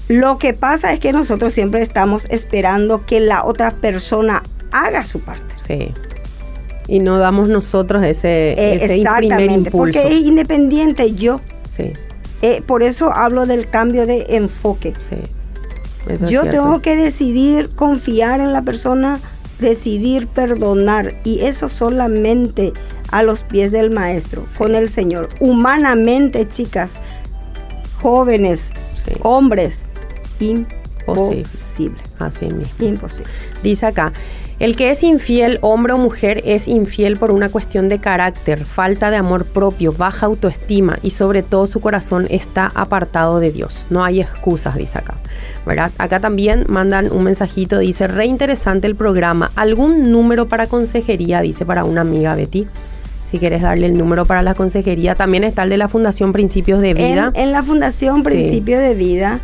Lo que pasa es que nosotros siempre estamos esperando que la otra persona haga su parte. Sí. Y no damos nosotros ese primer impulso. Porque es independiente yo. Sí. Por eso hablo del cambio de enfoque. Sí. Eso yo es tengo que decidir confiar en la persona, decidir perdonar. Y eso solamente a los pies del Maestro, sí, con el Señor. Humanamente, chicas, jóvenes, sí, hombres, imposible. Así mismo. Imposible. Dice acá, el que es infiel, hombre o mujer, es infiel por una cuestión de carácter, falta de amor propio, baja autoestima y sobre todo su corazón está apartado de Dios. No hay excusas, dice acá, ¿verdad? Acá también mandan un mensajito, dice, re interesante el programa. ¿Algún número para consejería? Dice para una amiga, Betty. Si quieres darle el número para la consejería. También está el de la Fundación Principios de Vida. En la Fundación Principios, sí, de Vida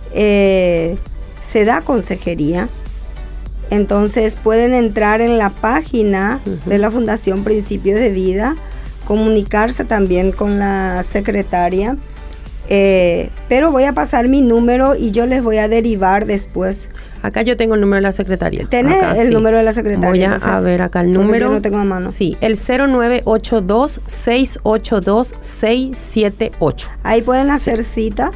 se da consejería. Entonces pueden entrar en la página de la Fundación Principios de Vida, comunicarse también con la secretaria, pero voy a pasar mi número y yo les voy a derivar después. Acá yo tengo el número de la secretaria. ¿Tenés el número de la secretaria? Voy a ver acá el número. Yo no tengo a mano. Sí, el 0982-682-678. Ahí pueden hacer cita,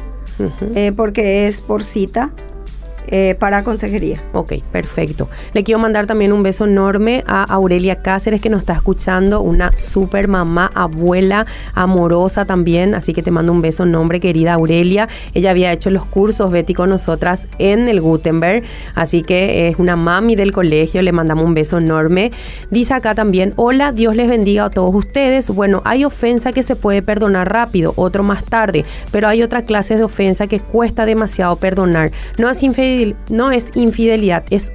porque es por cita. Para consejería. Ok, perfecto. Le quiero mandar también un beso enorme a Aurelia Cáceres, que nos está escuchando, una super mamá, abuela, amorosa también, así que te mando un beso en nombre, querida Aurelia. Ella había hecho los cursos, Betty, con nosotras en el Gutenberg, así que es una mami del colegio, le mandamos un beso enorme. Dice acá también, hola, Dios les bendiga a todos ustedes. Bueno, hay ofensa que se puede perdonar rápido, otro más tarde, pero hay otra clase de ofensa que cuesta demasiado perdonar. No es infidelidad, es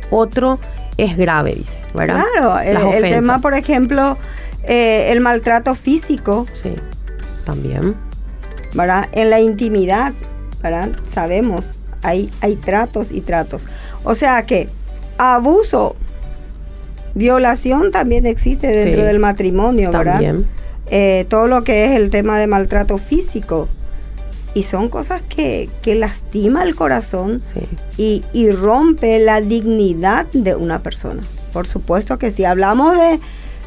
grave, dice, ¿verdad? Claro, el tema, por ejemplo, el maltrato físico. Sí, también. ¿Verdad? En la intimidad, ¿verdad? Sabemos, hay tratos y tratos. O sea que abuso, violación también existe dentro del matrimonio, ¿verdad? También. Todo lo que es el tema de maltrato físico. Y son cosas que lastima el corazón, sí, y rompe la dignidad de una persona. Por supuesto que si hablamos de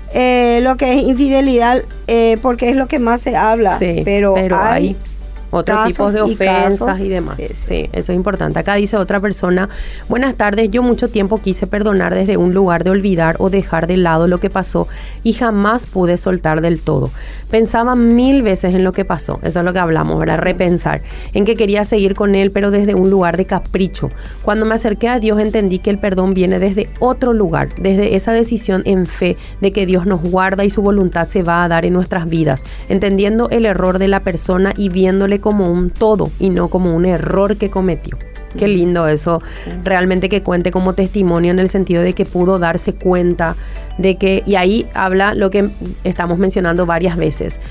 lo que es infidelidad, porque es lo que más se habla, sí, pero hay otros tipos de ofensas y demás. Sí, eso es importante. Acá dice otra persona, buenas tardes, yo mucho tiempo quise perdonar desde un lugar de olvidar o dejar de lado lo que pasó y jamás pude soltar del todo. Pensaba 1000 veces en lo que pasó, eso es lo que hablamos, ¿verdad? Repensar, en que quería seguir con él, pero desde un lugar de capricho. Cuando me acerqué a Dios entendí que el perdón viene desde otro lugar, desde esa decisión en fe de que Dios nos guarda y su voluntad se va a dar en nuestras vidas, entendiendo el error de la persona y viéndole como un todo y no como un error que cometió. Qué lindo eso, realmente que cuente como testimonio en el sentido de que pudo darse cuenta de que, y ahí habla lo que estamos mencionando varias veces,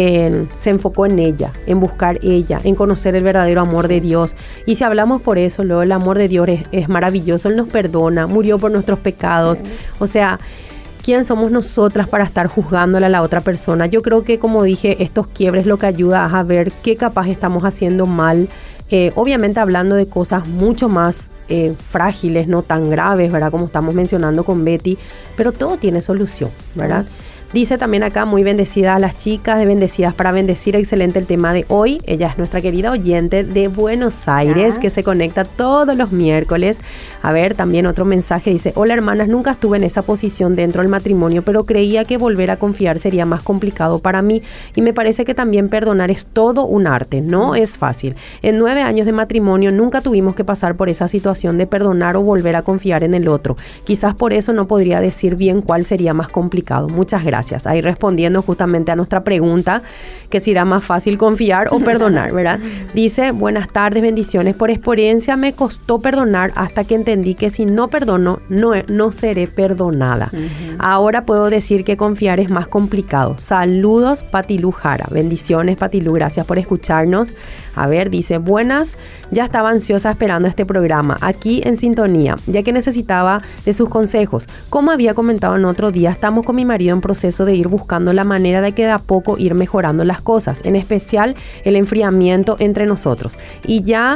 se enfocó en ella, en buscar ella, en conocer el verdadero amor de Dios. Y si hablamos por eso, luego el amor de Dios es maravilloso, Él nos perdona, murió por nuestros pecados, o sea, ¿quién somos nosotras para estar juzgándola a la otra persona? Yo creo que, como dije, estos quiebres lo que ayuda a ver qué capaz estamos haciendo mal, obviamente hablando de cosas mucho más frágiles, no tan graves, ¿verdad? Como estamos mencionando con Betty, pero todo tiene solución, ¿verdad? Dice también acá, muy bendecidas a las chicas, de Bendecidas para Bendecir, excelente el tema de hoy. Ella es nuestra querida oyente de Buenos Aires, que se conecta todos los miércoles. A ver, también otro mensaje dice, hola hermanas, nunca estuve en esa posición dentro del matrimonio, pero creía que volver a confiar sería más complicado para mí. Y me parece que también perdonar es todo un arte, no es fácil. En 9 años de matrimonio nunca tuvimos que pasar por esa situación de perdonar o volver a confiar en el otro. Quizás por eso no podría decir bien cuál sería más complicado. Muchas gracias. Ahí respondiendo justamente a nuestra pregunta, que si era más fácil confiar o perdonar, ¿verdad? Dice, buenas tardes, bendiciones. Por experiencia me costó perdonar hasta que entendí que si no perdono, no seré perdonada. Ahora puedo decir que confiar es más complicado. Saludos, Patilú Jara. Bendiciones, Patilú, gracias por escucharnos. A ver, dice, buenas, ya estaba ansiosa esperando este programa, aquí en sintonía, ya que necesitaba de sus consejos. Como había comentado en otro día, estamos con mi marido en proceso de ir buscando la manera de que de a poco ir mejorando las cosas, en especial el enfriamiento entre nosotros. Y ya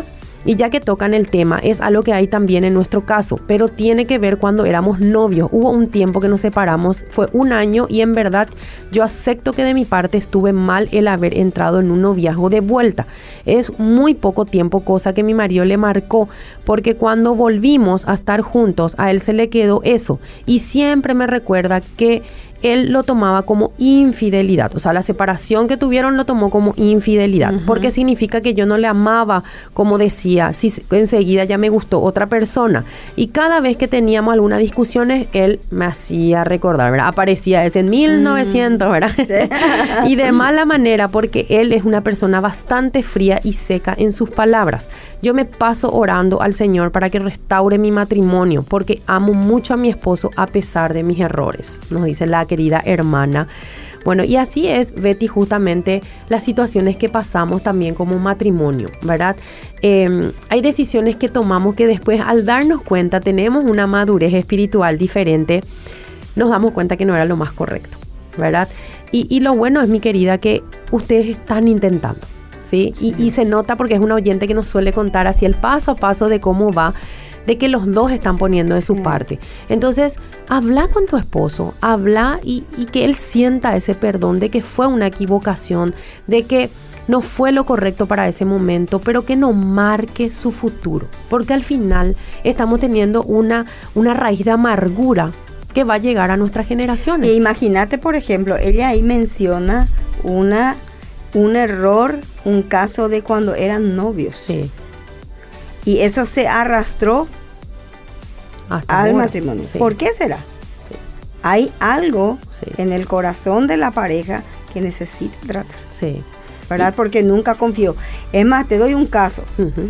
Y ya que tocan el tema, es algo que hay también en nuestro caso, pero tiene que ver cuando éramos novios. Hubo un tiempo que nos separamos, fue 1 año, y en verdad yo acepto que de mi parte estuve mal el haber entrado en un noviazgo de vuelta. Es muy poco tiempo, cosa que mi marido le marcó, porque cuando volvimos a estar juntos, a él se le quedó eso, y siempre me recuerda que él lo tomaba como infidelidad. O sea, la separación que tuvieron lo tomó como infidelidad, porque significa que yo no le amaba, como decía, si enseguida ya me gustó otra persona. Y cada vez que teníamos algunas discusiones, él me hacía recordar, ¿verdad? Aparecía ese en 1900, ¿verdad? Sí. Y de mala manera, porque él es una persona bastante fría y seca en sus palabras. Yo me paso orando al Señor para que restaure mi matrimonio, porque amo mucho a mi esposo a pesar de mis errores, nos dice la querida hermana. Bueno, y así es, Betty, justamente las situaciones que pasamos también como matrimonio, ¿verdad? Hay decisiones que tomamos que después, al darnos cuenta, tenemos una madurez espiritual diferente, nos damos cuenta que no era lo más correcto, ¿verdad? Y lo bueno es, mi querida, que ustedes están intentando, ¿sí? Y se nota, porque es una oyente que nos suele contar así el paso a paso de cómo va, de que los dos están poniendo de su parte. Entonces, habla con tu esposo, habla y que él sienta ese perdón, de que fue una equivocación, de que no fue lo correcto para ese momento, pero que no marque su futuro, porque al final estamos teniendo una raíz de amargura que va a llegar a nuestras generaciones. E imagínate, por ejemplo, ella ahí menciona un error, un caso de cuando eran novios. Sí. Y eso se arrastró hasta al matrimonio. Sí. ¿Por qué será? Sí. Hay algo en el corazón de la pareja que necesita tratar. Sí. ¿Verdad? Porque nunca confió. Es más, te doy un caso.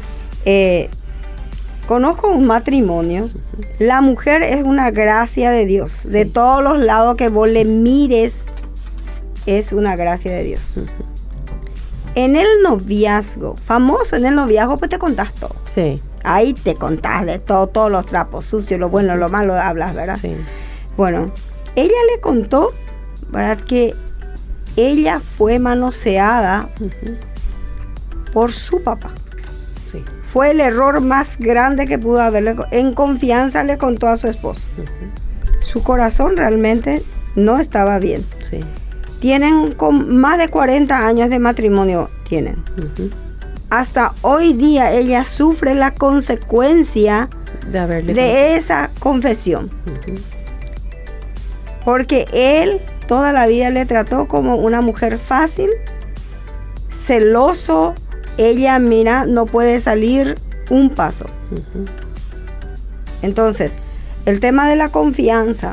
Conozco un matrimonio. La mujer es una gracia de Dios. Sí. De todos los lados que vos le mires, es una gracia de Dios. En el noviazgo, famoso en el noviazgo, pues te contás todo. Sí. Ahí te contás de todo, todos los trapos sucios, lo bueno, lo malo, hablas, ¿verdad? Sí. Bueno, ella le contó, ¿verdad?, que ella fue manoseada por su papá. Sí. Fue el error más grande que pudo haberle. En confianza le contó a su esposo. Su corazón realmente no estaba bien. Sí. Tienen más de 40 años de matrimonio, tienen. Hasta hoy día ella sufre la consecuencia de esa confesión. Porque él toda la vida le trató como una mujer fácil, celoso. Ella, mira, no puede salir un paso. Entonces, el tema de la confianza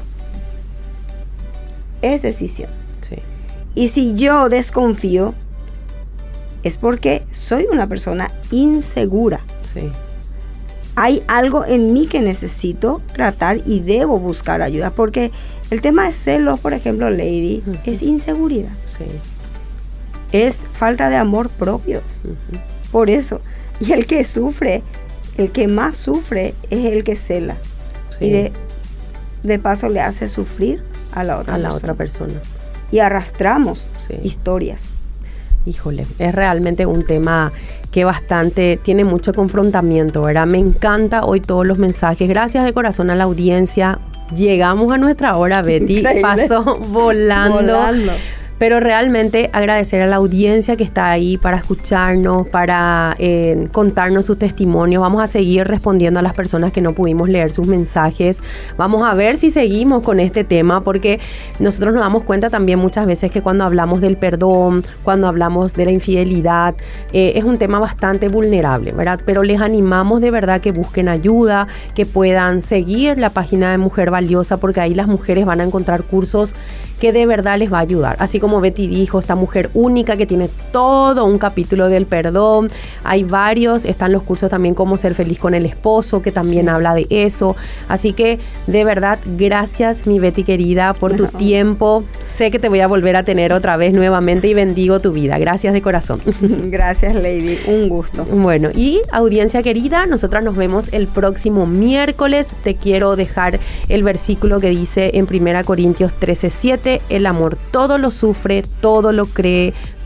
es decisión. Sí. Y si yo desconfío, es porque soy una persona insegura. Sí. Hay algo en mí que necesito tratar y debo buscar ayuda. Porque el tema de celos, por ejemplo, Lady, es inseguridad. Sí. Es falta de amor propio. Por eso. Y el que sufre, el que más sufre, es el que cela. Sí. Y de paso le hace sufrir a la otra persona. Y arrastramos historias. Híjole, es realmente un tema que bastante tiene mucho confrontamiento, ¿verdad? Me encanta hoy todos los mensajes. Gracias de corazón a la audiencia. Llegamos a nuestra hora, Betty. Increíble. Pasó volando. Pero realmente agradecer a la audiencia que está ahí para escucharnos, para contarnos sus testimonios. Vamos a seguir respondiendo a las personas que no pudimos leer sus mensajes. Vamos a ver si seguimos con este tema, porque nosotros nos damos cuenta también muchas veces que cuando hablamos del perdón, cuando hablamos de la infidelidad, es un tema bastante vulnerable, ¿verdad? Pero les animamos de verdad que busquen ayuda, que puedan seguir la página de Mujer Valiosa, porque ahí las mujeres van a encontrar cursos que de verdad les va a ayudar. Así como Betty dijo, esta mujer única que tiene todo un capítulo del perdón. Hay varios, están los cursos también como ser feliz con el esposo, que también habla de eso. Así que de verdad, gracias mi Betty querida por tu tiempo. Sé que te voy a volver a tener otra vez nuevamente y bendigo tu vida. Gracias de corazón. Gracias, Lady, un gusto. Bueno, y audiencia querida, nosotras nos vemos el próximo miércoles. Te quiero dejar el versículo que dice en 1 Corintios 13:7, el amor todo lo sufre, todo lo cree,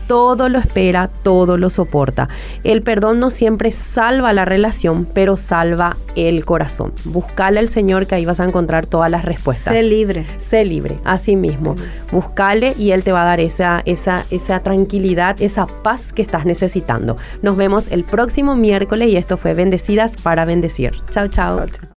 todo lo espera, todo lo soporta. El perdón no siempre salva la relación, pero salva el corazón. Buscale al Señor, que ahí vas a encontrar todas las respuestas. Sé libre. Sé libre, así mismo. Buscale y Él te va a dar esa tranquilidad, esa paz que estás necesitando. Nos vemos el próximo miércoles y esto fue Bendecidas para Bendecir. Chao, chao.